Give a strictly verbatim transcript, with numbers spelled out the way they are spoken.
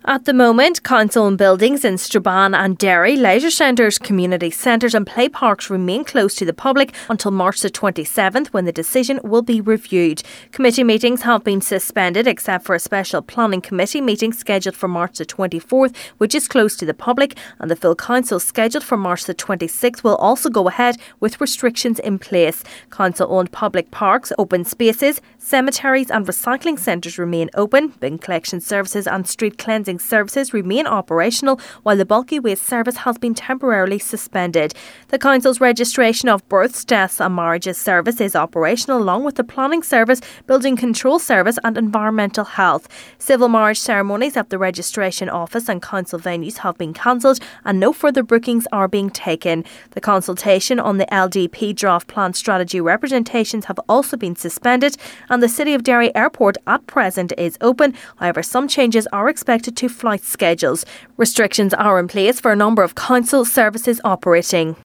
At the moment, council-owned buildings in Strabane and Derry, leisure centres, community centres and play parks remain closed to the public until March the twenty-seventh, when the decision will be reviewed. Committee meetings have been suspended except for a special planning committee meeting scheduled for March the twenty-fourth, which is closed to the public, and the full council scheduled for March the twenty-sixth will also go ahead with restrictions in place. Council-owned public parks, open spaces, cemeteries and recycling centres remain open. Bin collection services and street cleansing services remain operational, while the bulky waste service has been temporarily suspended. The council's registration of births, deaths and marriages service is operational, along with the planning service, building control service and environmental health. Civil marriage ceremonies at the registration office and council venues have been cancelled and no further bookings are being taken. The consultation on the L D P draft plan strategy representations have also been suspended, and the City of Derry Airport at present is open. However, some changes are expected to flight schedules. Restrictions are in place for a number of council services operating.